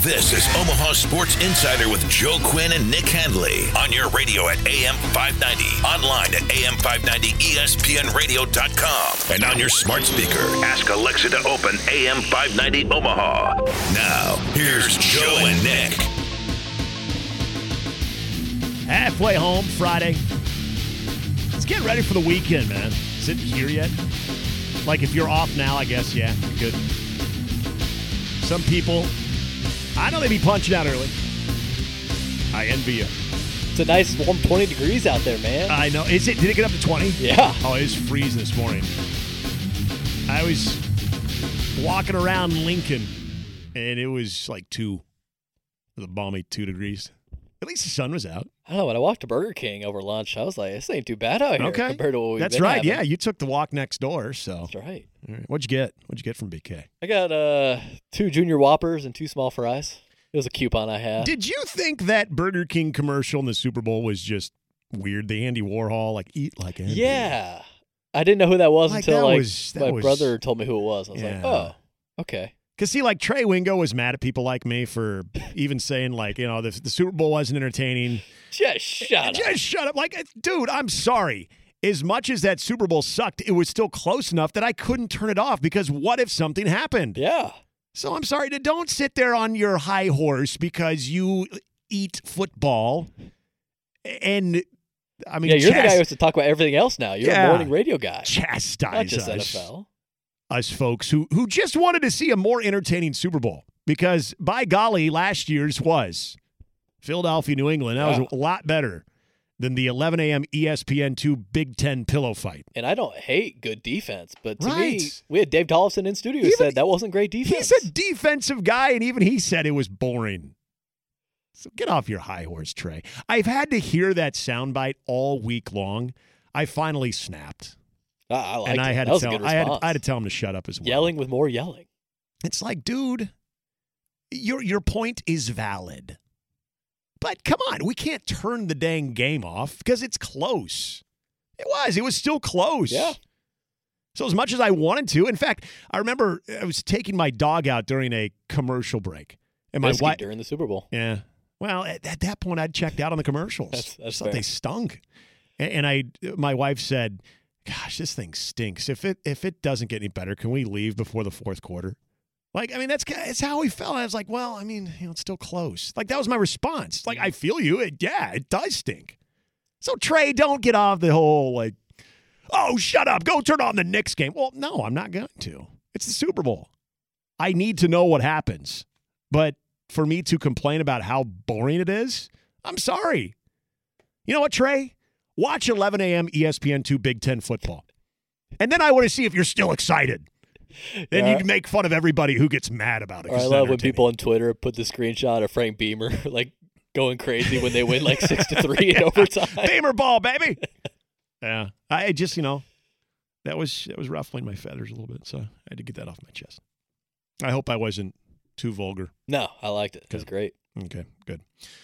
This is Omaha Sports Insider with Joe Quinn and Nick Handley on your radio at AM 590, online at AM590ESPNradio.com, and on your smart speaker. Ask Alexa to open AM 590 Omaha. Now, here's Joe and Nick. Halfway home Friday. Let's get ready for the weekend, man. Is it here yet? Like, if you're off now, I guess, yeah, good. Some people, I know they be punching out early. I envy you. It's a nice warm 20 degrees out there, man. I know. Did it get up to 20? Yeah. Oh, it was freezing this morning. I was walking around Lincoln, and it was like 2. It was a balmy 2 degrees. At least the sun was out. I don't know. When I walked to Burger King over lunch, I was like, this ain't too bad out here compared to what we've That's been right. having. Yeah, you took the walk next door, so. That's right. All right. What'd you get? What'd you get from BK? I got 2 Junior Whoppers and 2 small fries. It was a coupon I had. Did you think that Burger King commercial in the Super Bowl was just weird? The Andy Warhol, like, eat like Andy. Yeah. I didn't know who that was until my was, brother told me who it was. I was like, oh, okay. Because, see, like, Trey Wingo was mad at people like me for even saying, like, you know, the Super Bowl wasn't entertaining. Just shut up. Just shut up. Like, dude, I'm sorry. As much as that Super Bowl sucked, it was still close enough that I couldn't turn it off because what if something happened? Yeah. So I'm sorry. Don't sit there on your high horse because you eat football. And, I mean, yeah, you're the guy who has to talk about everything else now. You're a morning radio guy. Chastise Not just us. NFL. Us folks who just wanted to see a more entertaining Super Bowl because, by golly, last year's was Philadelphia, New England. That was a lot better than the 11 a.m. ESPN2 Big Ten pillow fight. And I don't hate good defense, but to me, we had Dave Tollefson in studio who said that wasn't great defense. He's a defensive guy, and even he said it was boring. So get off your high horse, Trey. I've had to hear that soundbite all week long. I finally snapped. I liked it. I had that to was tell a good response. I had to tell him to shut up as well. Yelling with more yelling. It's like, dude, your point is valid. But come on, we can't turn the dang game off because it's close. It was still close. Yeah. So as much as I wanted to, in fact, I remember I was taking my dog out during a commercial break. And my wife during the Super Bowl. Yeah. Well, at that point, I'd checked out on the commercials. That's thought they stunk. And my wife said, gosh, this thing stinks. If it doesn't get any better, can we leave before the fourth quarter? Like, I mean, it's how we felt. I was like, well, I mean, it's still close. Like, that was my response. Like, I feel you. It does stink. So, Trey, don't get off the whole, like, oh, shut up. Go turn on the Knicks game. Well, no, I'm not going to. It's the Super Bowl. I need to know what happens. But for me to complain about how boring it is, I'm sorry. You know what, Trey? Watch 11 a.m. ESPN2 Big Ten football. And then I want to see if you're still excited. Then you can make fun of everybody who gets mad about it. I love when people on Twitter put the screenshot of Frank Beamer like going crazy when they win like 6-3 in overtime. Beamer ball, baby. Yeah. I just, that was ruffling my feathers a little bit, so I had to get that off my chest. I hope I wasn't too vulgar. No, I liked it. It was great. Okay, good.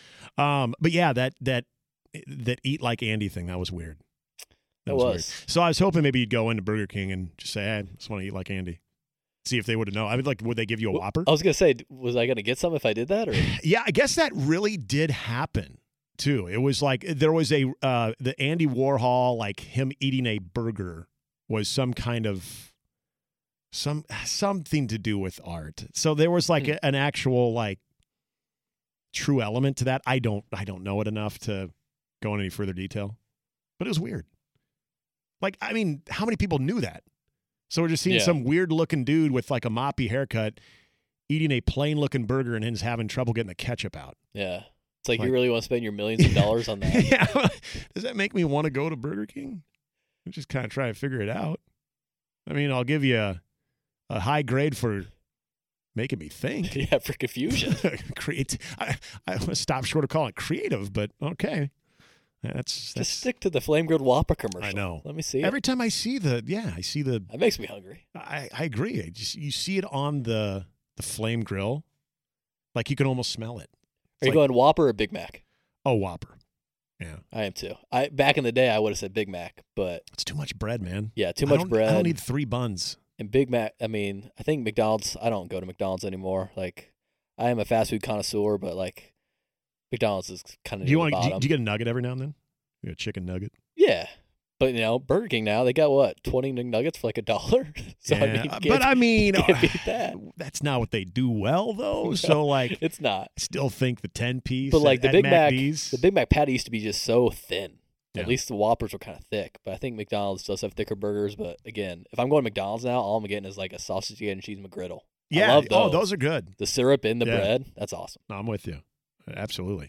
But yeah, that eat like Andy thing, that was weird. That was weird. So I was hoping maybe you'd go into Burger King and just say, hey, I just want to eat like Andy. See if they would have known. I mean, like, would they give you a Whopper? I was going to say, was I going to get some if I did that? Or? Yeah, I guess that really did happen, too. It was like there was the Andy Warhol, like him eating a burger was some kind of something to do with art. So there was like an actual like true element to that. I don't know it enough to go into any further detail, but it was weird. Like, I mean, how many people knew that? So we're just seeing some weird-looking dude with, like, a moppy haircut eating a plain-looking burger and he's having trouble getting the ketchup out. Yeah. It's like you really want to spend your millions of dollars on that. Yeah. Does that make me want to go to Burger King? I'm just kind of trying to figure it out. I mean, I'll give you a high grade for making me think. Yeah, for confusion. I stop short of calling it creative, but okay. That's just stick to the Flame Grilled Whopper commercial. I know. Let me see it. Every time I see the. That makes me hungry. I agree. You see it on the flame grill, like you can almost smell it. Are you going Whopper or Big Mac? Oh, Whopper. Yeah, I am too. Back in the day, I would have said Big Mac, but it's too much bread, man. Yeah, too much bread. I don't need 3 buns. And Big Mac. I mean, I think McDonald's. I don't go to McDonald's anymore. Like, I am a fast food connoisseur, but like McDonald's is kind of Do you near the want? bottom. Do you get a nugget every now and then? You get a chicken nugget. Yeah. But, Burger King now, they got what, 20 McNuggets for like $1? So, Yeah, you can't beat that. That's not what they do well, though. No, so, like, it's not. I still think the 10-piece. But, like, the Big Mac, McD's, the Big Mac patty used to be just so thin. Yeah. At least the Whoppers were kind of thick. But I think McDonald's does have thicker burgers. But, again, if I'm going to McDonald's now, all I'm getting is like a sausage, egg, and cheese McGriddle. Yeah. I love those. Oh, those are good. The syrup in the Yeah. bread, that's awesome. No, I'm with you. Absolutely.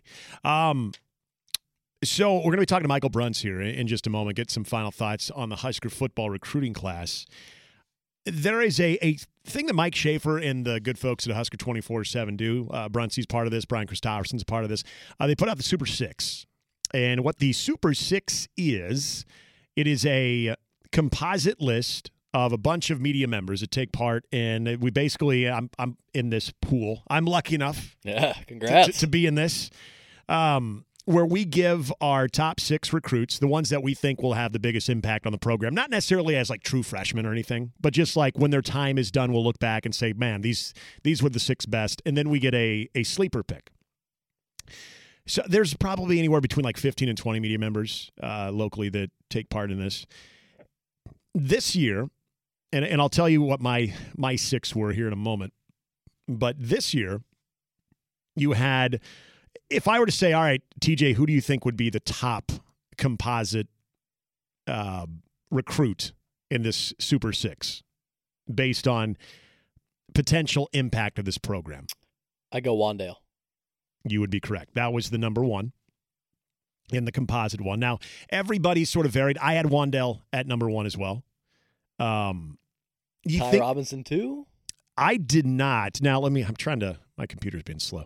So we're going to be talking to Michael Bruns here in just a moment, get some final thoughts on the Husker football recruiting class. There is a thing that Mike Schaefer and the good folks at Husker 24/7 do. Brunsy's part of this. Brian Christopherson's a part of this. They put out the Super Six. And what the Super Six is, it is a composite list of a bunch of media members that take part in. We basically, I'm in this pool. I'm lucky enough Yeah, congrats. to be in this. Where we give our top 6 recruits, the ones that we think will have the biggest impact on the program, not necessarily as like true freshmen or anything, but just like when their time is done, we'll look back and say, man, these were the 6 best. And then we get a sleeper pick. So there's probably anywhere between like 15 and 20 media members locally that take part in this. This year, and I'll tell you what my 6 were here in a moment, but this year you had... If I were to say, all right, TJ, who do you think would be the top composite recruit in this Super Six based on potential impact of this program? I go Wandale. You would be correct. That was the number 1 in the composite one. Now, everybody's sort of varied. I had Wandale at number 1 as well. Ty Robinson too? I did not. Now, I'm trying to, my computer's been slow.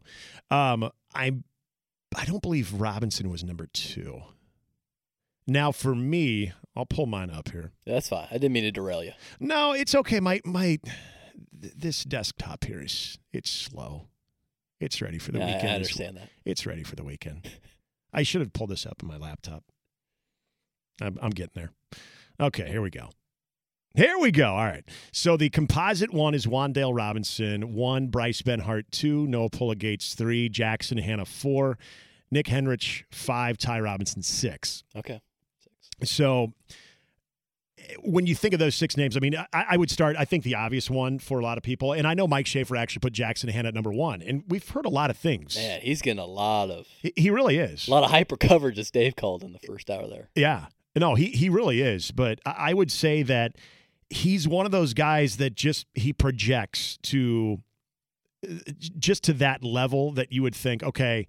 I don't believe Robinson was number 2. Now, for me, I'll pull mine up here. That's fine. I didn't mean to derail you. No, it's okay. This desktop here it's slow. It's ready for the weekend. I understand that. It's ready for the weekend. I should have pulled this up on my laptop. I'm getting there. Okay, here we go. All right. So the composite 1 is Wandale Robinson, 1, Bryce Benhart, 2, Noah Pullagates, 3, Jackson Hanna, 4, Nick Henrich, 5, Ty Robinson, 6. Okay. 6. So when you think of those 6 names, I mean, I would start, I think the obvious one for a lot of people, and I know Mike Schaefer actually put Jackson Hanna at number 1, and we've heard a lot of things. Man, he's getting a lot of... He really is. A lot of hyper coverage, as Dave called in the first hour there. Yeah. No, he really is. But I would say that he's one of those guys that he projects to that level that you would think, okay,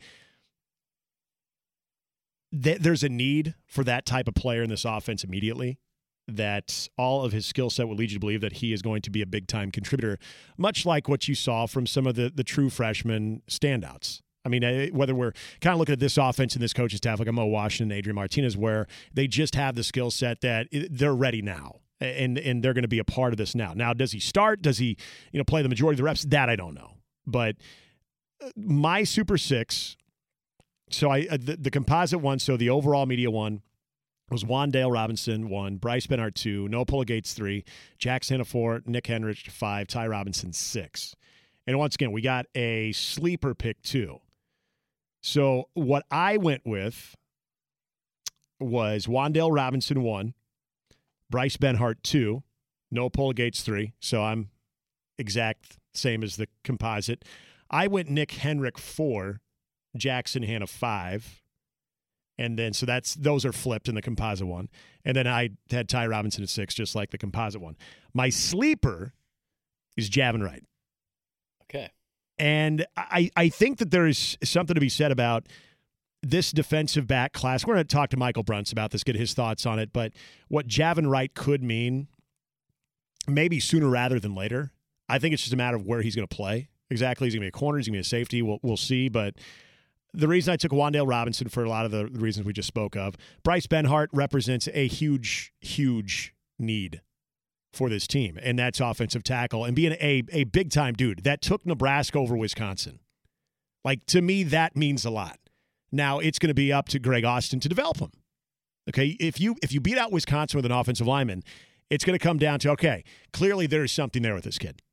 there's a need for that type of player in this offense immediately, that all of his skill set would lead you to believe that he is going to be a big-time contributor, much like what you saw from some of the true freshman standouts. I mean, whether we're kind of looking at this offense and this coaching staff like a Mo Washington and Adrian Martinez, where they just have the skill set that they're ready now. And they're going to be a part of this now. Now, does he start? Does he, play the majority of the reps? That I don't know. But my Super Six, so the composite 1, so the overall media 1 was Wandale Robinson 1, Bryce Benhart 2, Noah Pullagates 3, Jackson Hanna 4, Nick Henrich 5, Ty Robinson 6. And once again, we got a sleeper pick 2. So what I went with was Wandale Robinson 1, Bryce Benhart 2, Noah Pullagates 3, so I'm exact same as the composite. I went Nick Henrich 4, Jackson Hanna 5, and then so those are flipped in the composite 1. And then I had Ty Robinson at 6, just like the composite 1. My sleeper is Javin Wright. Okay. And I think that there is something to be said about this defensive back class. We're going to talk to Michael Bruns about this, get his thoughts on it. But what Javin Wright could mean, maybe sooner rather than later, I think it's just a matter of where he's going to play. Exactly. He's going to be a corner. He's going to be a safety. We'll see. But the reason I took Wandale Robinson for a lot of the reasons we just spoke of, Bryce Benhart represents a huge, huge need for this team, and that's offensive tackle. And being a big-time dude that took Nebraska over Wisconsin, like, to me, that means a lot. Now, it's going to be up to Greg Austin to develop him. Okay, if you beat out Wisconsin with an offensive lineman, it's going to come down to, okay, clearly there is something there with this kid.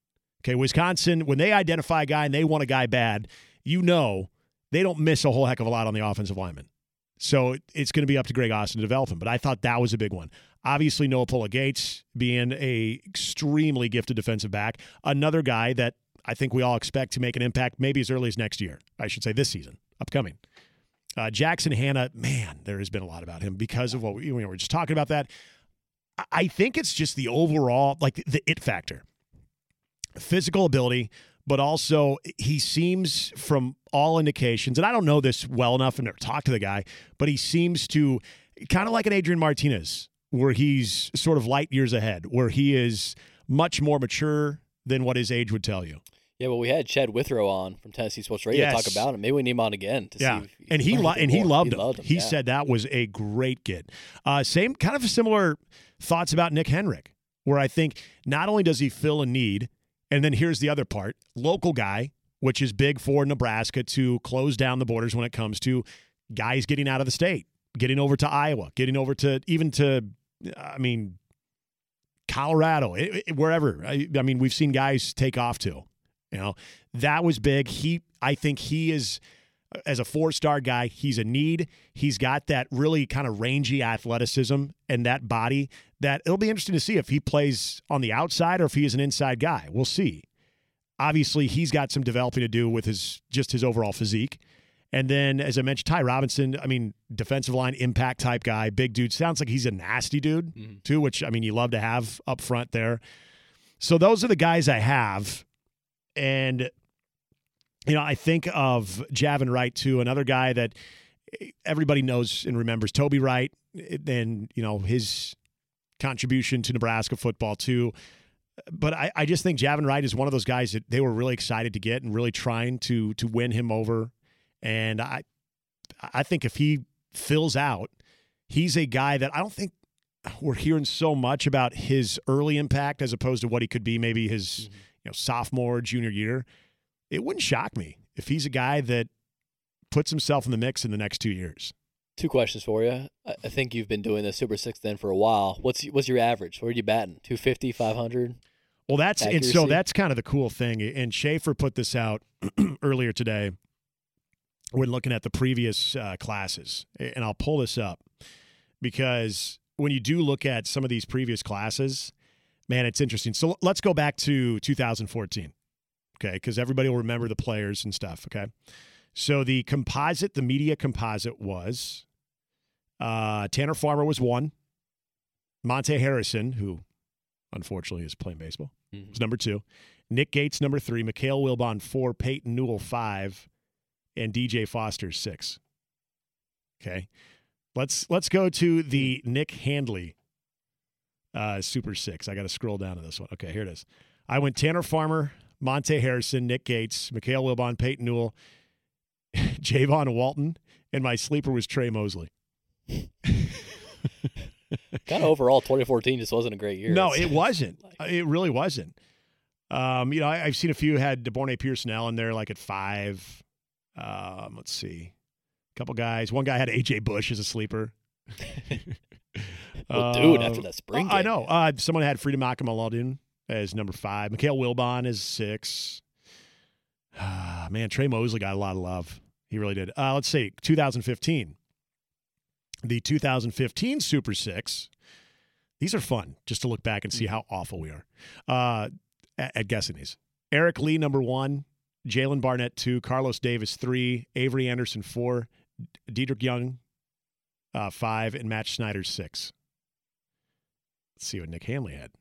Okay, Wisconsin, when they identify a guy and they want a guy bad, they don't miss a whole heck of a lot on the offensive lineman. So it's going to be up to Greg Austin to develop him. But I thought that was a big one. Obviously, Noah Pulla-Gates being a extremely gifted defensive back. Another guy that I think we all expect to make an impact maybe as early as next year. I should say this season, upcoming. Jackson Hanna, man, there has been a lot about him because of what we were just talking about that. I think it's just the overall, like the it factor. Physical ability, but also he seems from all indications, and I don't know this well enough and never talked to the guy, but he seems to kind of like an Adrian Martinez, where he's sort of light years ahead, where he is much more mature than what his age would tell you. Yeah, well, we had Chad Withrow on from Tennessee Sports Radio to talk about him. Maybe we need him on again to see. And he loved him. He said that was a great get. Same kind of similar thoughts about Nick Henrich, where I think not only does he fill a need, and then here's the other part, local guy, which is big for Nebraska to close down the borders when it comes to guys getting out of the state, getting over to Iowa, getting over to Colorado, wherever. I mean, we've seen guys take off too. That was big. I think he is, as a 4-star guy, he's a need. He's got that really kind of rangy athleticism and that body that it'll be interesting to see if he plays on the outside or if he is an inside guy. We'll see. Obviously, he's got some developing to do with his overall physique. And then, as I mentioned, Ty Robinson, defensive line impact type guy, big dude. Sounds like he's a nasty dude, too, which, you love to have up front there. So those are the guys I have. And, I think of Javin Wright, too, another guy that everybody knows and remembers, Toby Wright, and, his contribution to Nebraska football, too. But I just think Javin Wright is one of those guys that they were really excited to get and really trying to win him over. And I think if he fills out, he's a guy that I don't think we're hearing so much about his early impact as opposed to what he could be maybe his sophomore, junior year. It wouldn't shock me if he's a guy that puts himself in the mix in the next 2 years. 2 questions for you. I think you've been doing the Super 6 then for a while. What's your average? Where are you batting? 250, 500? Well, that's kind of the cool thing. And Schaefer put this out earlier today when looking at the previous classes. And I'll pull this up because when you do look at some of these previous classes, man, it's interesting. So let's go back to 2014, okay, because everybody will remember the players and stuff, okay? So the media composite was Tanner Farmer was 1. Monte Harrison, who unfortunately is playing baseball, was number 2. Nick Gates, number 3. Mikhail Wilbon, 4. Peyton Newell, 5. And DJ Foster, 6. Okay. Let's go to the Nick Handley Super 6. I got to scroll down to this one. Okay, here it is. I went Tanner Farmer, Monte Harrison, Nick Gates, Mikhail Wilbon, Peyton Newell, Javon Walton, and my sleeper was Trey Mosley. Kind of overall, 2014 just wasn't a great year. No, it wasn't. It really wasn't. I've seen a few had DeBornay Pearsonell in there like at 5. Let's see. A couple guys. One guy had A.J. Bush as a sleeper. Well, after that spring game. I know. Someone had Freedom Akamalaudin as number 5. Mikhail Wilbon is 6. Man, Trey Mosley got a lot of love. He really did. Let's see. 2015. The 2015 Super 6. These are fun just to look back and see how awful we are at guessing these. Eric Lee, number 1. Jalen Barnett, 2. Carlos Davis, 3. Avery Anderson, 4. Dedrick Young, 5. And Matt Snyder, 6. Let's see what Nick Handley had.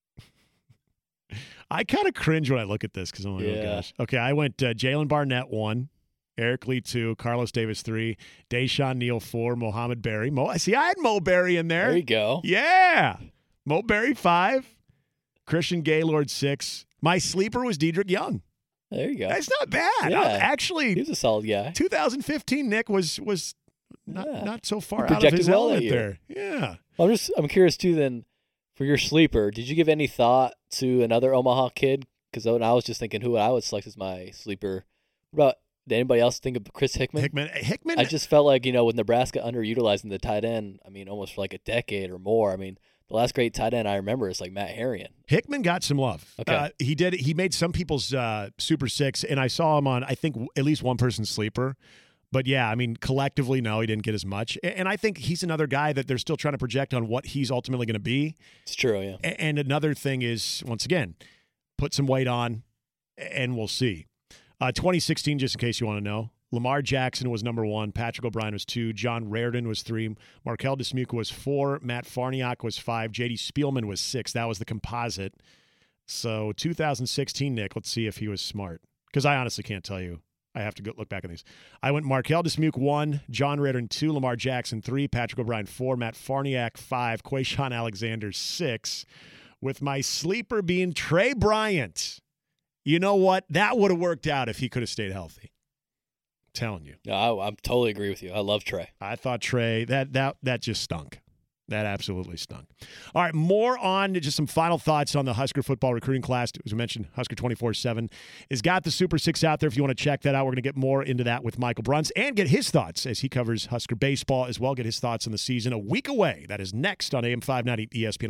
I kind of cringe when I look at this because I'm like, oh, gosh. Okay, I went Jalen Barnett, 1. Eric Lee, 2. Carlos Davis, 3. Deshaun Neal, 4. Mohamed Berry. I had Mo Berry in there. There you go. Yeah. Mo Berry, 5. Christian Gaylord, 6. My sleeper was Dedrick Young. There you go. That's not bad. Yeah. Actually, he was a solid guy. 2015 Nick was not so far out of his element there. Yeah. Well, I'm curious too. Then, for your sleeper, did you give any thought to another Omaha kid? Because I was just thinking who I would select as my sleeper. Did anybody else think of Chris Hickman? Hickman. I just felt like with Nebraska underutilizing the tight end. Almost for like a decade or more. The last great tight end I remember is like Matt Harrion. Hickman got some love. Okay. He made some people's Super Six, and I saw him on, I think, at least one person's sleeper. But yeah, I mean, collectively, no, he didn't get as much. And I think he's another guy that they're still trying to project on what he's ultimately going to be. It's true, yeah. And another thing is, once again, put some weight on, and we'll see. 2016, just in case you want to know, Lamar Jackson was number 1. Patrick O'Brien was 2. John Raridan was 3. Markel Dismuke was 4. Matt Farniok was 5. J.D. Spielman was 6. That was the composite. So 2016, Nick, let's see if he was smart. Because I honestly can't tell you. I have to go look back on these. I went Markel Dismuke 1, John Raridan 2, Lamar Jackson 3, Patrick O'Brien 4, Matt Farniok 5, Quayshawn Alexander 6, with my sleeper being Trey Bryant. You know what? That would have worked out if he could have stayed healthy. I'm telling you. No, I totally agree with you. I love Trey. I thought Trey, that just stunk. That absolutely stunk. All right, more on just some final thoughts on the Husker football recruiting class. As we mentioned, Husker 24/7 has got the Super 6 out there if you want to check that out. We're going to get more into that with Michael Bruns and get his thoughts as he covers Husker baseball as well, get his thoughts on the season a week away. That is next on AM 590 ESPN.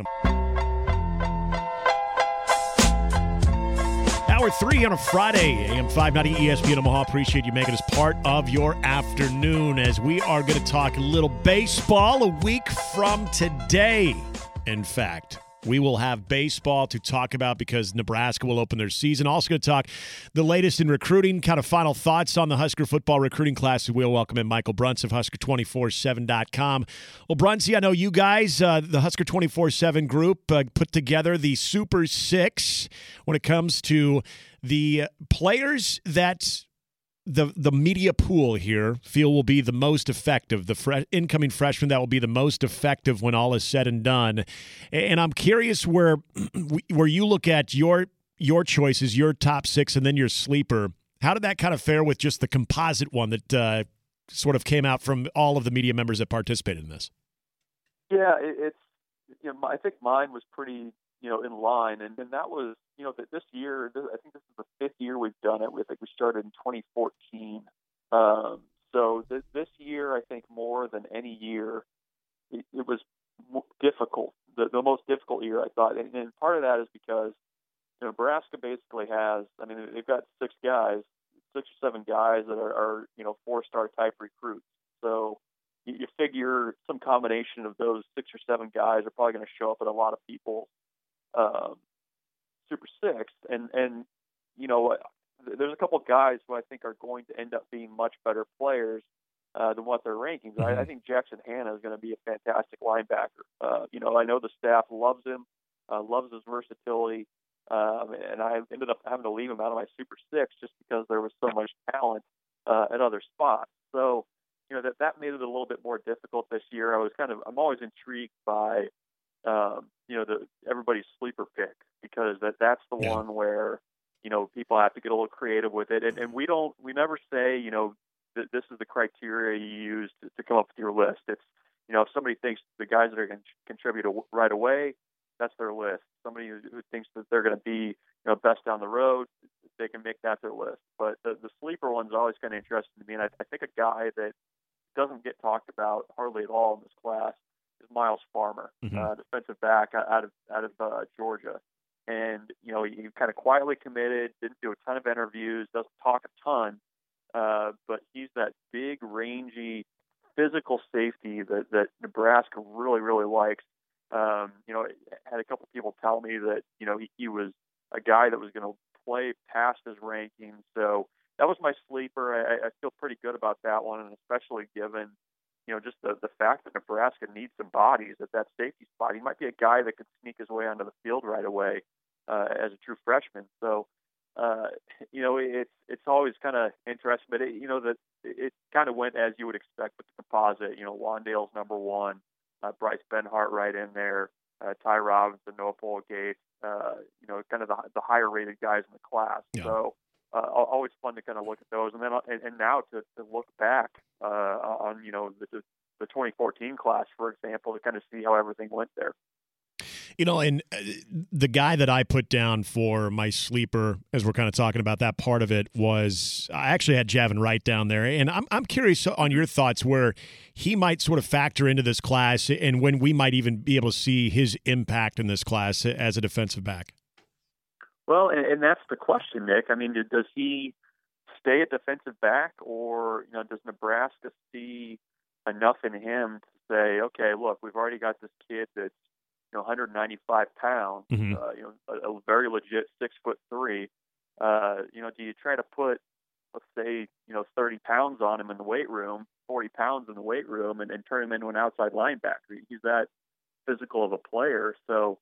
Hour 3 on a Friday, AM 590 ESPN Omaha. Appreciate you making us part of your afternoon as we are going to talk a little baseball a week from today. In fact, we will have baseball to talk about because Nebraska will open their season. Also going to talk the latest in recruiting, kind of final thoughts on the Husker football recruiting class. We'll welcome in Michael Bruns of Husker247.com. Well, Brunsy, I know you guys, the Husker 24/7 group, put together the Super 6 when it comes to the players that the media pool here feel will be the most effective, the incoming freshmen that will be the most effective when all is said and done. And I'm curious where you look at your choices, your top 6, and then your sleeper. How did that kind of fare with just the composite one that sort of came out from all of the media members that participated in this? Yeah, it's I think mine was pretty in line, and that was that this year. I think this is the 5th year we've done it. I think we started in 2014. So this year, I think more than any year, it was difficult. The most difficult year, I thought, and part of that is because Nebraska basically has. I mean, they've got 6 or 7 guys that are 4-star type recruits. So you figure some combination of those 6 or 7 guys are probably going to show up at a lot of people's Super 6, and there's a couple of guys who I think are going to end up being much better players than what their rankings. I think Jackson Hanna is going to be a fantastic linebacker. I know the staff loves him, loves his versatility, and I ended up having to leave him out of my Super 6 just because there was so much talent at other spots. So that made it a little bit more difficult this year. I'm always intrigued by everybody's sleeper pick, because that's the one where people have to get a little creative with it, and we never say that this is the criteria you use to come up with your list. It's if somebody thinks the guys that are going to contribute right away, that's their list. Somebody who thinks that they're going to be best down the road, they can make that their list. But the sleeper one's always kind of interesting to me, and I think a guy that doesn't get talked about hardly at all in this class is Miles Farmer, defensive back out of Georgia. And, he kind of quietly committed, didn't do a ton of interviews, doesn't talk a ton, but he's that big, rangy, physical safety that Nebraska really, really likes. I had a couple people tell me that, he was a guy that was going to play past his rankings. So that was my sleeper. I feel pretty good about that one, and especially given just the fact that Nebraska needs some bodies at that safety spot. He might be a guy that could sneak his way onto the field right away as a true freshman. So, it's always kind of interesting, but it kind of went as you would expect with the composite. Wandale's number 1, Bryce Benhart right in there, Ty Robinson, Noah Gates, kind of the higher rated guys in the class. Yeah. So, always fun to kind of look at those, and then and now to look back on the 2014 class, for example, to kind of see how everything went there. And the guy that I put down for my sleeper, as we're kind of talking about that part of it, was I actually had Javin Wright down there. And I'm curious on your thoughts where he might sort of factor into this class and when we might even be able to see his impact in this class as a defensive back. Well, and that's the question, Nick. I mean, does he stay at defensive back, or does Nebraska see enough in him to say, okay, look, we've already got this kid that's 195 pounds, a very legit 6'3". Do you try to put, let's say, 30 pounds on him in the weight room, 40 pounds in the weight room, and turn him into an outside linebacker? He's that physical of a player. So,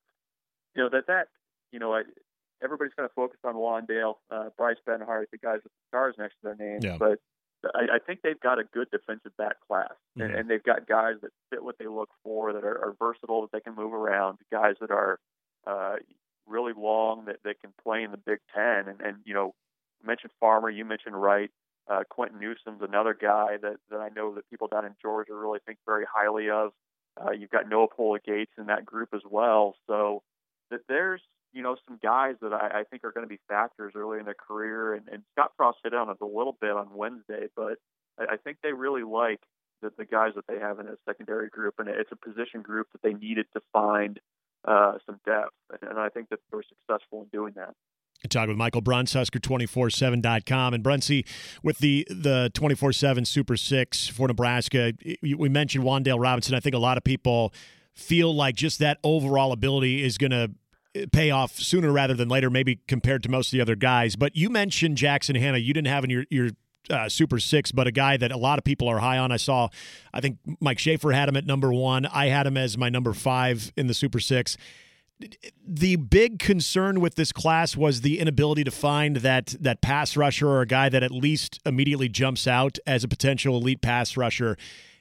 everybody's kind of focused on Wandale, Bryce Benhart, the guys with the stars next to their names. Yeah. But I think they've got a good defensive back class, and they've got guys that fit what they look for, that are versatile, that they can move around, guys that are really long, that they can play in the Big Ten. And you mentioned Farmer, you mentioned Wright. Quentin Newsom's another guy that I know that people down in Georgia really think very highly of. You've got Noah Pola-Gates in that group as well. So that there's some guys that I think are going to be factors early in their career. And Scott Frost hit on it a little bit on Wednesday, but I think they really like the guys that they have in a secondary group. And it's a position group that they needed to find some depth. And I think that they were successful in doing that. Talking with Michael Bruns, Husker247.com. And Brunsy, with the 24/7 Super 6 for Nebraska, we mentioned Wandale Robinson. I think a lot of people feel like just that overall ability is going to pay off sooner rather than later, maybe compared to most of the other guys. But you mentioned Jackson Hanna. You didn't have in your Super 6, but a guy that a lot of people are high on. I think Mike Schaefer had him at number 1. I had him as my number 5 in the Super 6. The big concern with this class was the inability to find that pass rusher, or a guy that at least immediately jumps out as a potential elite pass rusher.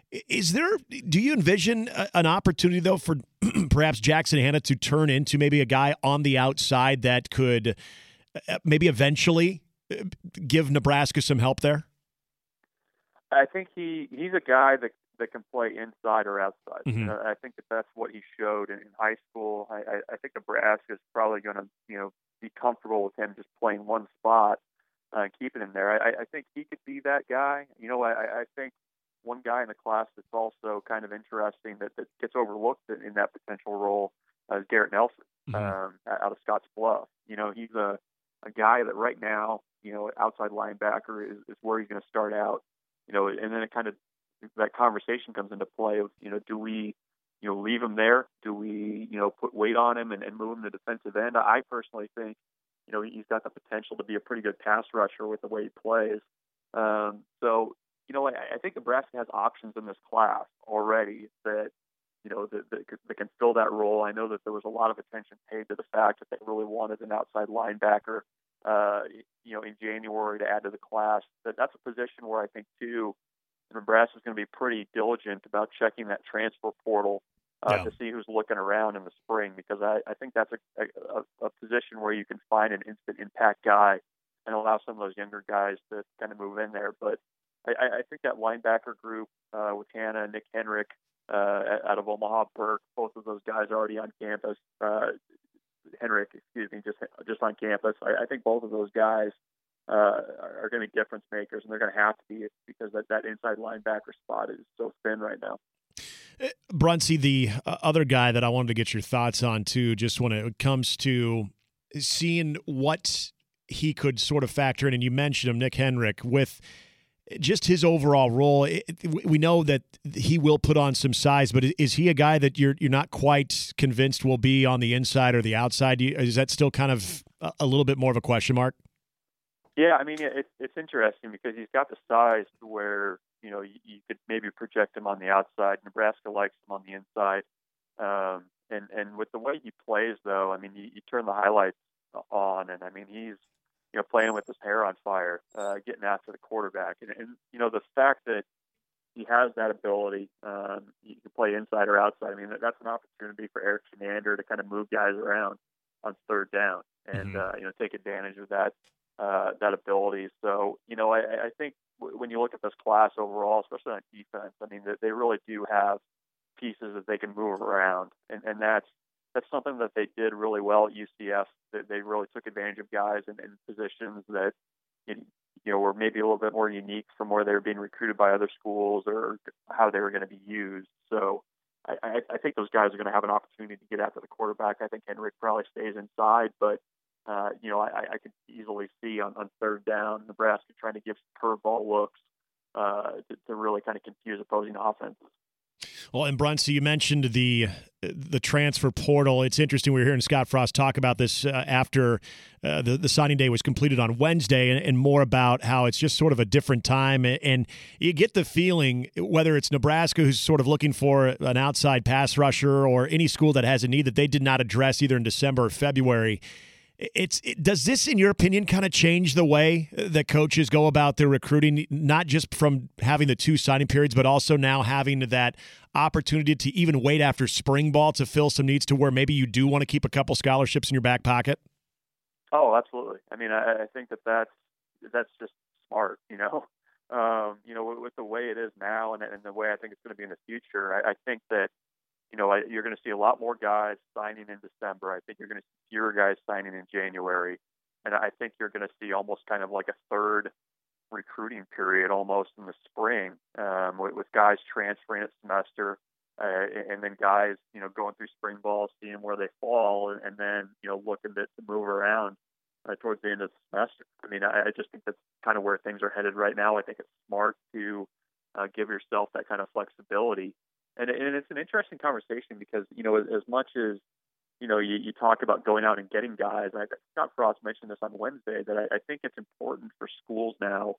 Do you envision an opportunity, though, for perhaps Jackson Hanna to turn into maybe a guy on the outside that could maybe eventually give Nebraska some help there? I think he's a guy that can play inside or outside. Mm-hmm. I think that's what he showed in high school. I think Nebraska is probably going to be comfortable with him just playing one spot, keeping him there. I think he could be that guy. I think one guy in the class that's also kind of interesting that gets overlooked in that potential role is Garrett Nelson, out of Scotts Bluff. He's a guy that right now, outside linebacker is where he's going to start out. And then it kind of, that conversation comes into play of, do we, leave him there? Do we, put weight on him and move him to defensive end? I personally think, he's got the potential to be a pretty good pass rusher with the way he plays. So, I think Nebraska has options in this class already that can fill that role. I know that there was a lot of attention paid to the fact that they really wanted an outside linebacker, in January to add to the class. That's a position where I think, too, Nebraska is going to be pretty diligent about checking that transfer portal to see who's looking around in the spring, because I think that's a position where you can find an instant impact guy and allow some of those younger guys to kind of move in there. But I think that linebacker group with Hanna and Nick Henrik out of Omaha, Burke, both of those guys are already on campus. Henrik, just on campus. I think both of those guys are going to be difference makers, and they're going to have to be, because that inside linebacker spot is so thin right now. Brunsy, the other guy that I wanted to get your thoughts on too, just when it comes to seeing what he could sort of factor in, and you mentioned him, Nick Henrik, with just his overall role. We know that he will put on some size, but is he a guy that you're not quite convinced will be on the inside or the outside? Is that still kind of a little bit more of a question mark? Yeah, I mean, it's interesting because he's got the size to where, you could maybe project him on the outside. Nebraska likes him on the inside. And with the way he plays, though, I mean, you turn the highlights on, and I mean, he's, playing with his hair on fire, getting after the quarterback. And the fact that he has that ability, he can play inside or outside. I mean, that's an opportunity for Eric Shenander to kind of move guys around on third down and, take advantage of that ability. So, I think when you look at this class overall, especially on defense, I mean, they really do have pieces that they can move around. And that's, that's something that they did really well at UCF. That they really took advantage of guys in positions that were maybe a little bit more unique from where they were being recruited by other schools or how they were going to be used. So I think those guys are going to have an opportunity to get after the quarterback. I think Henrik probably stays inside, but I could easily see on third down Nebraska trying to give some curveball looks to really kind of confuse opposing offenses. Well, and Brunson, you mentioned the transfer portal. It's interesting. We were hearing Scott Frost talk about this after the signing day was completed on Wednesday, and more about how it's just sort of a different time. And you get the feeling, whether it's Nebraska, who's sort of looking for an outside pass rusher, or any school that has a need that they did not address either in December or February. Does this, in your opinion, kind of change the way that coaches go about their recruiting, not just from having the 2 signing periods, but also now having that opportunity to even wait after spring ball to fill some needs to where maybe you do want to keep a couple scholarships in your back pocket? Oh, absolutely. I mean, I think that's just smart, with the way it is now and the way I think it's going to be in the future. I think that you're going to see a lot more guys signing in December. I think you're going to see fewer guys signing in January. And I think you're going to see almost kind of like a third recruiting period almost in the spring with guys transferring at semester and then guys, going through spring ball, seeing where they fall, and then, looking to move around towards the end of the semester. I mean, I just think that's kind of where things are headed right now. I think it's smart to give yourself that kind of flexibility. And it's an interesting conversation because, as much as, you talk about going out and getting guys, Scott Frost mentioned this on Wednesday, that I think it's important for schools now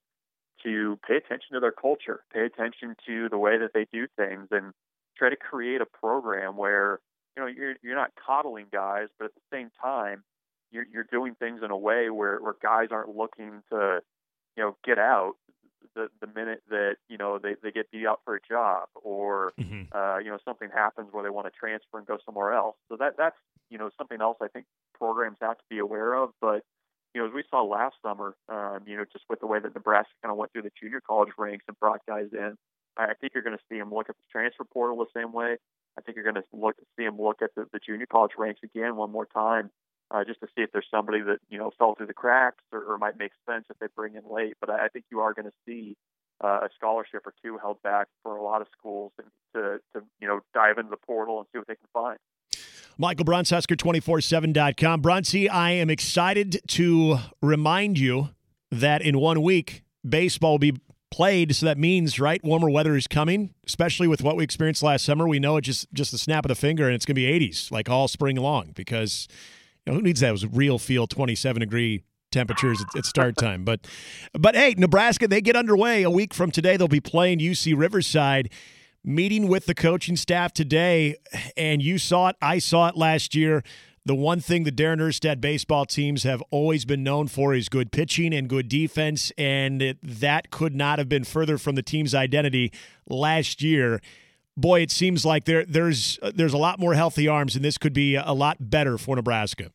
to pay attention to their culture, pay attention to the way that they do things, and try to create a program where, you're not coddling guys, but at the same time, you're doing things in a way where guys aren't looking to, get out the minute that they get beat out for a job or something happens where they want to transfer and go somewhere else. So that's something else I think programs have to be aware of. But as we saw last summer, just with the way that Nebraska kind of went through the junior college ranks and brought guys in, I think you're going to see them look at the transfer portal the same way. I think you're going to see them look at the junior college ranks again one more time. Just to see if there's somebody that, fell through the cracks or might make sense if they bring in late. But I think you are going to see a scholarship or two held back for a lot of schools to dive into the portal and see what they can find. Michael Bruns, Husker247.com. Brunsy, I am excited to remind you that in 1 week, baseball will be played, so that means, right, warmer weather is coming, especially with what we experienced last summer. We know it's just the snap of the finger, and it's going to be 80s, like all spring long, because who needs that? It was real feel 27-degree temperatures at start time. But hey, Nebraska, they get underway a week from today. They'll be playing UC Riverside, meeting with the coaching staff today. And you saw it, I saw it last year. The one thing the Darren Erstad baseball teams have always been known for is good pitching and good defense, and that could not have been further from the team's identity last year. Boy, it seems like there's a lot more healthy arms, and this could be a lot better for Nebraska.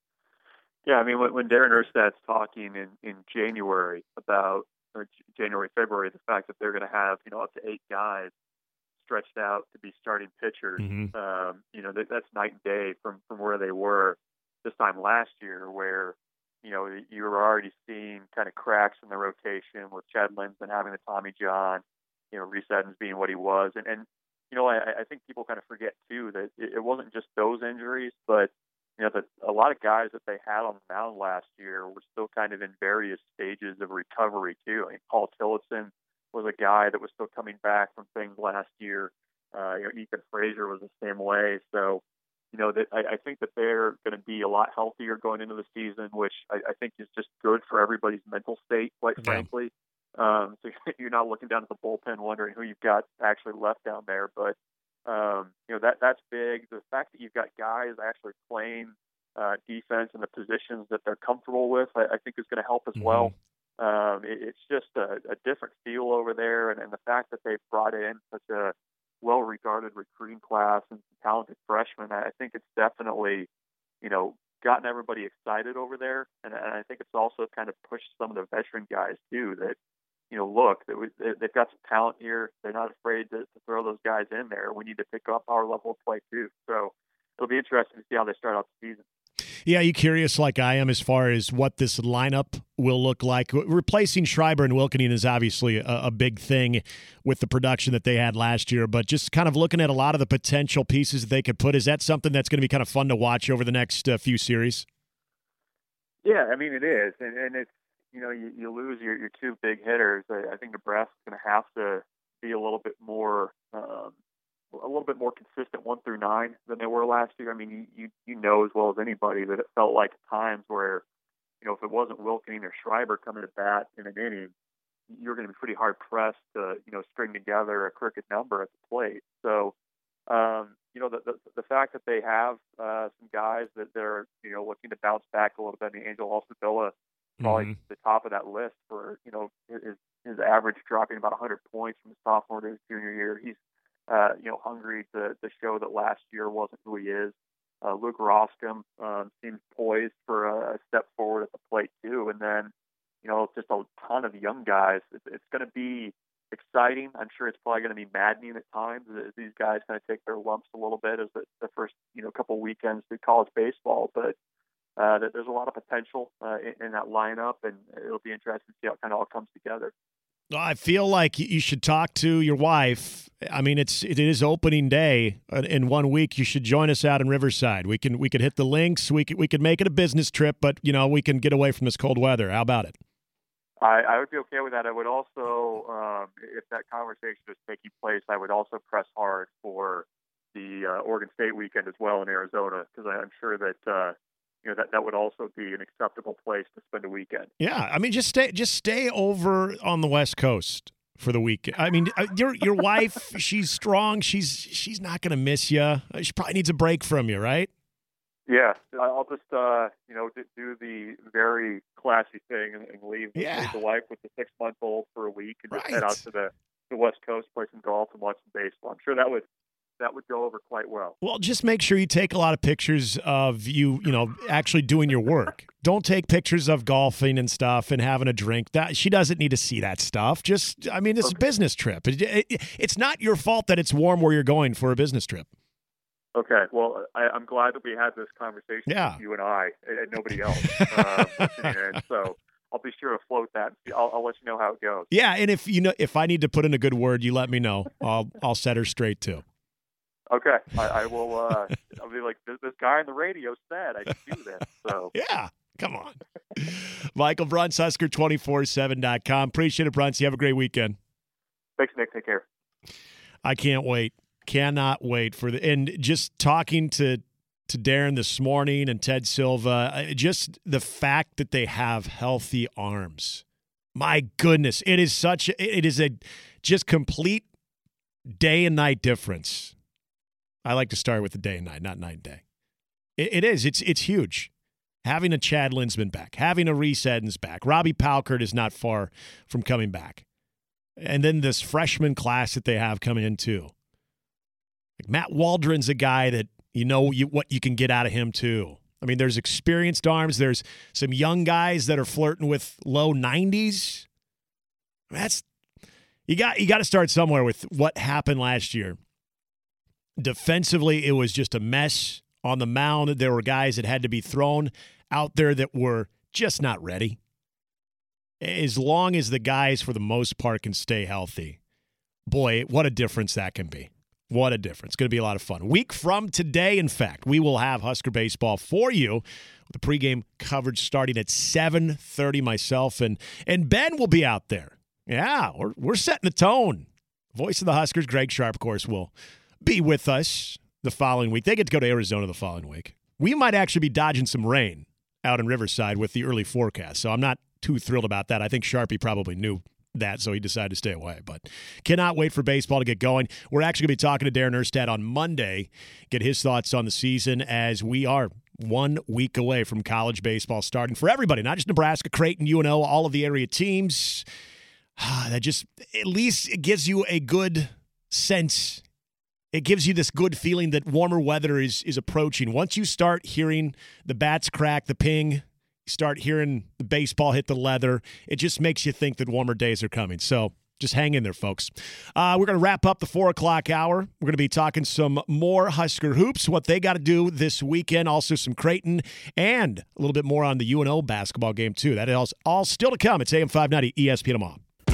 Yeah, I mean, when Darren Erstad's talking in January about, or January, February, the fact that they're going to have, up to 8 guys stretched out to be starting pitchers, that's night and day from where they were this time last year, where, you were already seeing kind of cracks in the rotation with Chad Lindzen having the Tommy John, Reese Edens being what he was. And I think people kind of forget, too, that it wasn't just those injuries, but, that a lot of guys that they had on the mound last year were still kind of in various stages of recovery, too. I mean, Paul Tillotson was a guy that was still coming back from things last year. Ethan Frazier was the same way. So, I think that they're going to be a lot healthier going into the season, which I think is just good for everybody's mental state, quite frankly. So you're not looking down at the bullpen wondering who you've got actually left down there. But, that's big. The fact that you've got guys actually playing defense in the positions that they're comfortable with, I think is going to help as well. It's just a different feel over there. And the fact that they've brought in such a well-regarded recruiting class and talented freshmen, I think it's definitely, gotten everybody excited over there. And I think it's also kind of pushed some of the veteran guys, too, that, look, they've got some talent here. They're not afraid to throw those guys in there. We need to pick up our level of play, too. So it'll be interesting to see how they start out the season. Yeah, you curious like I am as far as what this lineup will look like? Replacing Schreiber and Wilkening is obviously a big thing with the production that they had last year, but just kind of looking at a lot of the potential pieces that they could put, is that something that's going to be kind of fun to watch over the next few series? Yeah, I mean, it is. And it's, you lose your two big hitters. I think Nebraska's going to have to be a little bit more consistent 1 through 9 than they were last year. I mean, you know as well as anybody that it felt like at times where, if it wasn't Wilkening or Schreiber coming to bat in an inning, you're going to be pretty hard pressed to, string together a crooked number at the plate. So, the fact that they have some guys that they're, looking to bounce back a little bit. I mean, Angel Alcibilla, probably the top of that list for, his average dropping about 100 points from his sophomore to his junior year. He's hungry to show that last year wasn't who he is. Luke Roskam seems poised for a step forward at the plate too. And then, just a ton of young guys. It's going to be exciting. I'm sure it's probably going to be maddening at times as these guys kind of take their lumps a little bit as the first, couple weekends through college baseball. But there's a lot of potential in that lineup, and it'll be interesting to see how it kind of all comes together. I feel like you should talk to your wife. I mean, it is opening day in 1 week. You should join us out in Riverside. We could hit the links. We could make it a business trip, but we can get away from this cold weather. How about it? I would be okay with that. I would also, if that conversation is taking place, I would also press hard for the Oregon State weekend as well in Arizona, because I'm sure that that would also be an acceptable place to spend a weekend. Yeah, I mean, just stay over on the West Coast for the weekend. I mean, your wife, she's strong. She's not going to miss you. She probably needs a break from you, right? Yeah, I'll just do the very classy thing and leave the wife with the 6-month-old for a week and just head out to the West Coast, play some golf and watch some baseball. I'm sure that would go over quite well. Well, just make sure you take a lot of pictures of you actually doing your work. Don't take pictures of golfing and stuff and having a drink. That she doesn't need to see that stuff. It's a business trip. It's not your fault that it's warm where you're going for a business trip. Okay. Well, I'm glad that we had this conversation with you and I and nobody else. And so I'll be sure to float that. I'll let you know how it goes. Yeah, and if I need to put in a good word, you let me know. I'll set her straight too. Okay, I will. I'll be like, this guy on the radio said I should do this. So yeah, come on. Michael Bruns, Husker247.com. Appreciate it, Bruns. You have a great weekend. Thanks, Nick. Take care. I can't wait. Cannot wait for and just talking to Darren this morning and Ted Silva, just the fact that they have healthy arms. My goodness, it is a just complete day and night difference. I like to start with the day and night, not night and day. It is. It's huge. Having a Chad Linsman back, having a Reese Edens back. Robbie Palkert is not far from coming back. And then this freshman class that they have coming in too. Like Matt Waldron's a guy that what you can get out of him too. I mean, there's experienced arms. There's some young guys that are flirting with low 90s. You got to start somewhere with what happened last year. Defensively, it was just a mess on the mound. There were guys that had to be thrown out there that were just not ready. As long as the guys, for the most part, can stay healthy, boy, what a difference that can be. What a difference. It's going to be a lot of fun. A week from today, in fact, we will have Husker baseball for you with the pregame coverage starting at 7:30. Myself and Ben will be out there. Yeah, we're setting the tone. Voice of the Huskers, Greg Sharp, of course, will be with us the following week. They get to go to Arizona the following week. We might actually be dodging some rain out in Riverside with the early forecast, so I'm not too thrilled about that. I think Sharpie probably knew that, so he decided to stay away. But cannot wait for baseball to get going. We're actually going to be talking to Darren Erstad on Monday, get his thoughts on the season as we are 1 week away from college baseball starting for everybody, not just Nebraska, Creighton, UNO, all of the area teams. That just, at least it gives you a good sense. It gives you this good feeling that warmer weather is approaching. Once you start hearing the bats crack, the ping, start hearing the baseball hit the leather, it just makes you think that warmer days are coming. So just hang in there, folks. We're going to wrap up the 4 o'clock hour. We're going to be talking some more Husker hoops, what they got to do this weekend, also some Creighton, and a little bit more on the UNO basketball game, too. That is all still to come. It's AM 590 ESPN Omaha.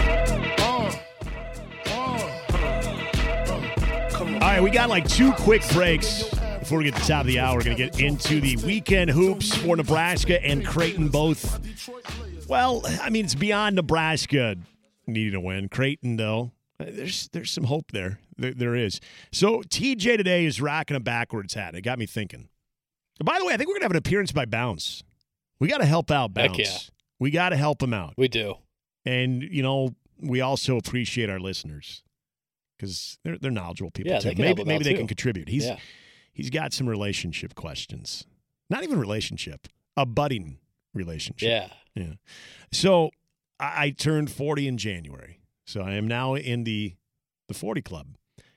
All right, we got like 2 quick breaks before we get to the top of the hour. We're going to get into the weekend hoops for Nebraska and Creighton both. Well, I mean, it's beyond Nebraska needing to win. Creighton, though, there's some hope there. There is. So TJ today is rocking a backwards hat. It got me thinking. By the way, I think we're going to have an appearance by Bounce. We got to help out Bounce. Heck yeah. We got to help him out. We do. And, you know, we also appreciate our listeners because they're knowledgeable people, yeah, too. Maybe they can contribute. Yeah. He's got some relationship questions. Not even relationship, a budding relationship. Yeah. So I turned 40 in January. So I am now in the 40 club.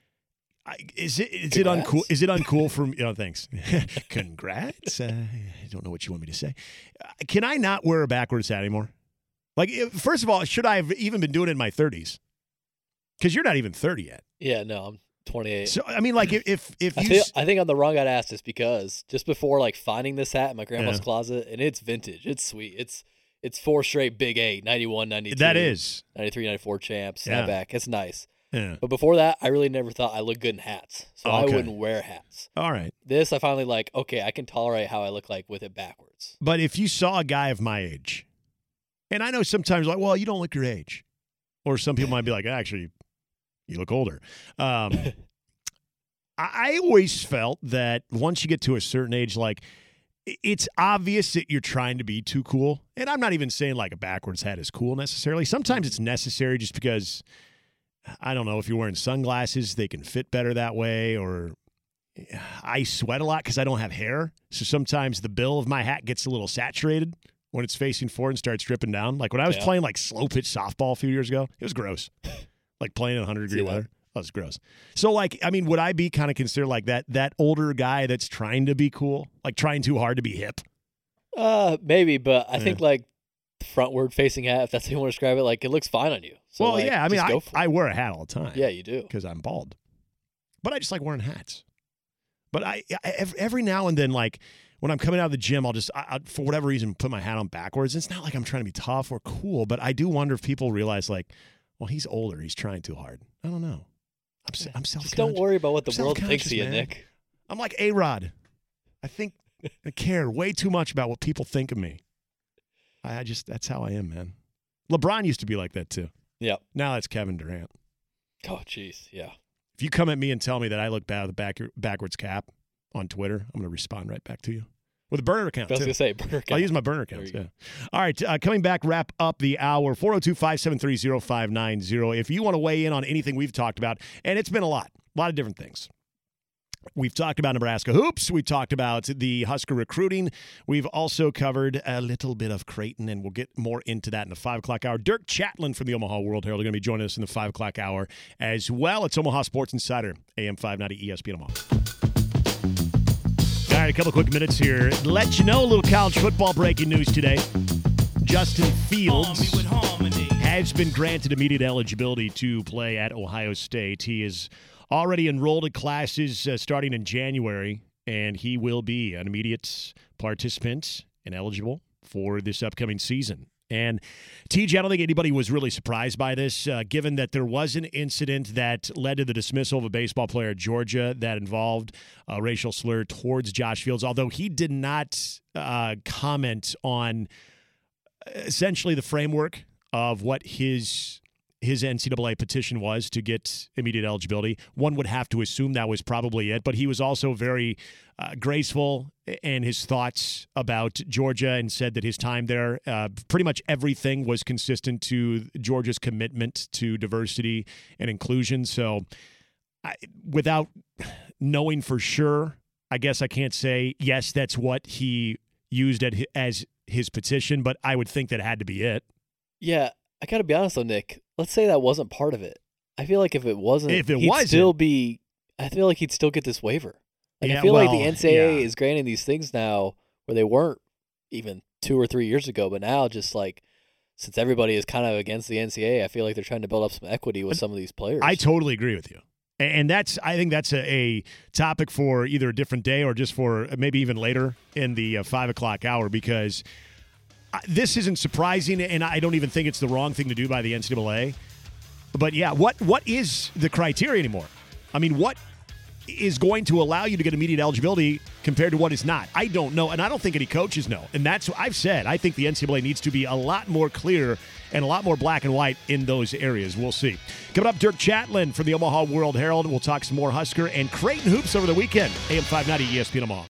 Is it uncool? Is it uncool for me? Oh, thanks. Congrats. I don't know what you want me to say. Can I not wear a backwards hat anymore? Like, first of all, should I have even been doing it in my 30s? Because you're not even 30 yet. Yeah, no, I'm 28. So I mean, like, if I think I'm the wrong guy to ask this because just before like finding this hat in my grandma's closet, and it's vintage, it's sweet, it's 4 straight Big 8, 91, 92. That is 93, 94 champs. Snapback. It's nice. Yeah. But before that, I really never thought I looked good in hats, so I wouldn't wear hats. All right. This I finally like. Okay, I can tolerate how I look like with it backwards. But if you saw a guy of my age, and I know sometimes like, well, you don't look your age, or some people might be like, actually, you look older. I always felt that once you get to a certain age, like, it's obvious that you're trying to be too cool. And I'm not even saying like a backwards hat is cool necessarily. Sometimes it's necessary just because, I don't know, if you're wearing sunglasses, they can fit better that way. Or I sweat a lot because I don't have hair. So sometimes the bill of my hat gets a little saturated when it's facing forward and starts dripping down. Like when I was playing like slow pitch softball a few years ago, it was gross. Like playing in 100-degree weather. That was gross. So, like, I mean, would I be kind of considered like that older guy that's trying to be cool? Like trying too hard to be hip? Maybe, but I think like frontward facing hat, if that's how you want to describe it, like it looks fine on you. So, well, like, yeah, I mean, I wear a hat all the time. Yeah, you do. Because I'm bald. But I just like wearing hats. But I every now and then, like, when I'm coming out of the gym, I'll just, for whatever reason, put my hat on backwards. It's not like I'm trying to be tough or cool, but I do wonder if people realize, like, well, he's older. He's trying too hard. I don't know. I'm self-conscious. Just don't worry about what the world thinks of you, man. Nick. I'm like A-Rod. I care way too much about what people think of me. That's how I am, man. LeBron used to be like that, too. Yep. Now that's Kevin Durant. Oh, jeez. Yeah. If you come at me and tell me that I look bad with a backwards cap on Twitter, I'm going to respond right back to you. With a burner account, I was going to say, burner account. I'll use my burner accounts, yeah. All right, coming back, wrap up the hour, 402-573-0590. If you want to weigh in on anything we've talked about, and it's been a lot of different things. We've talked about Nebraska hoops. We've talked about the Husker recruiting. We've also covered a little bit of Creighton, and we'll get more into that in the 5 o'clock hour. Dirk Chatelain from the Omaha World Herald are going to be joining us in the 5 o'clock hour as well. It's Omaha Sports Insider, AM 590 ESPN Omaha. All right, a couple quick minutes here. Let you know a little college football breaking news today. Justin Fields has been granted immediate eligibility to play at Ohio State. He is already enrolled in classes starting in January, and he will be an immediate participant and eligible for this upcoming season. And, TJ, I don't think anybody was really surprised by this, given that there was an incident that led to the dismissal of a baseball player at Georgia that involved a racial slur towards Josh Fields, although he did not comment on essentially the framework of what his NCAA petition was to get immediate eligibility. One would have to assume that was probably it, but he was also very graceful in his thoughts about Georgia and said that his time there, pretty much everything was consistent to Georgia's commitment to diversity and inclusion. So without knowing for sure, I guess I can't say, yes, that's what he used as his petition, but I would think that had to be it. Yeah. I got to be honest though, Nick. Let's say that wasn't part of it. I feel like if it wasn't, I feel like he'd still get this waiver. Like, I feel like the NCAA is granting these things now where they weren't even 2 or 3 years ago, but now just like since everybody is kind of against the NCAA, I feel like they're trying to build up some equity with some of these players. I totally agree with you. And I think that's a topic for either a different day or just for maybe even later in the 5 o'clock hour, because this isn't surprising, and I don't even think it's the wrong thing to do by the NCAA. But, yeah, what is the criteria anymore? I mean, what is going to allow you to get immediate eligibility compared to what is not? I don't know, and I don't think any coaches know. And that's what I've said. I think the NCAA needs to be a lot more clear and a lot more black and white in those areas. We'll see. Coming up, Dirk Chatlin from the Omaha World Herald. We'll talk some more Husker and Creighton hoops over the weekend. AM 590 ESPN Omaha.